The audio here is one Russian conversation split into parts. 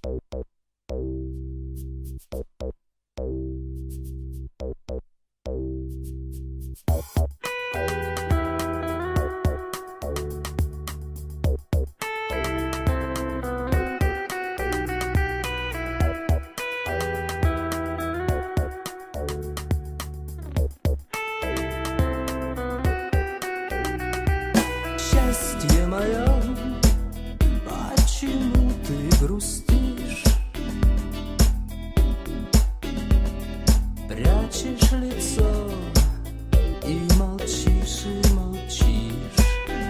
Счастье мое, почему ты грустишь? Прячешь лицо и молчишь, и молчишь.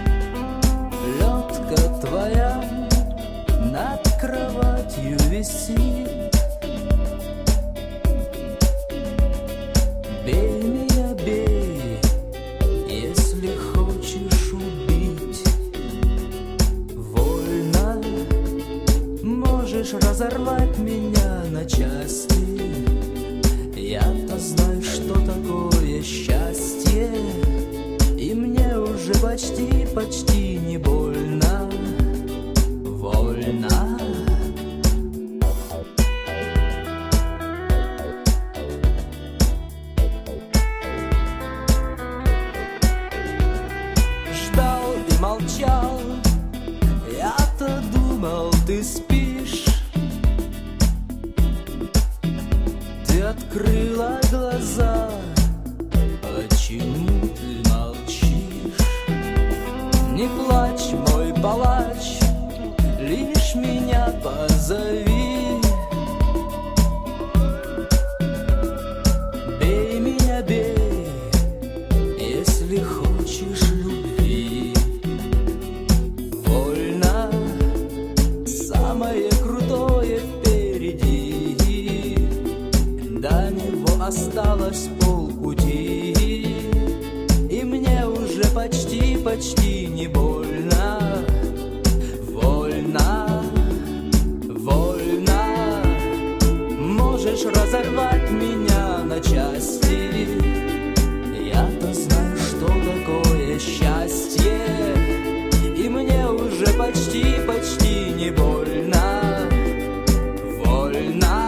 Лётка твоя над кроватью висит. Бей меня, бей, если хочешь убить. Вольно можешь разорвать меня на части. Я-то знаю, что такое счастье, и мне уже почти, почти не больно. Вольно. Ждал и молчал, я-то думал, ты спишь. Ты открыла глаза, почему ты молчишь? Не плачь, мой палач, лишь меня позови. Бей меня, бей, если хочешь любви. Вольно, самое крутое впереди. До него осталось полпути, и мне уже почти, почти не больно. Вольно, вольно. Можешь разорвать меня на части. Я-то знаю, что такое счастье, и мне уже почти, почти не больно. Вольно.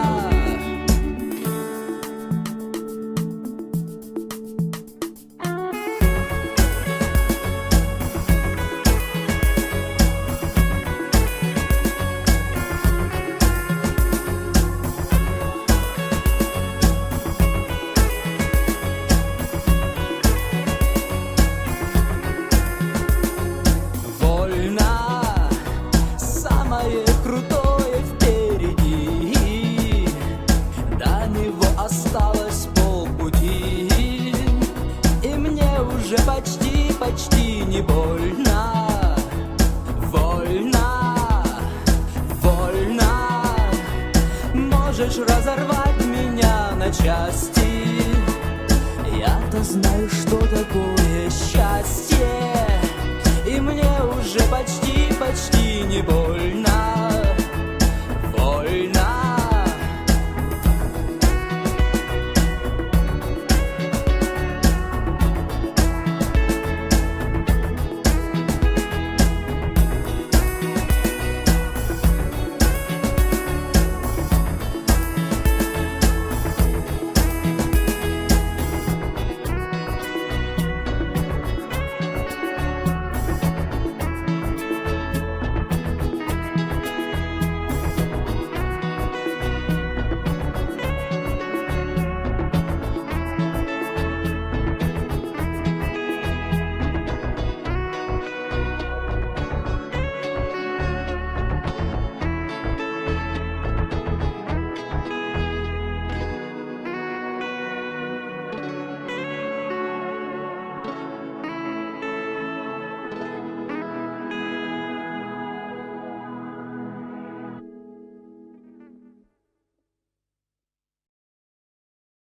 Самое крутое впереди, до него осталось полпути, и мне уже почти, почти не больно. Вольно, вольно. Можешь разорвать меня на части. Я-то знаю, что такое счастье,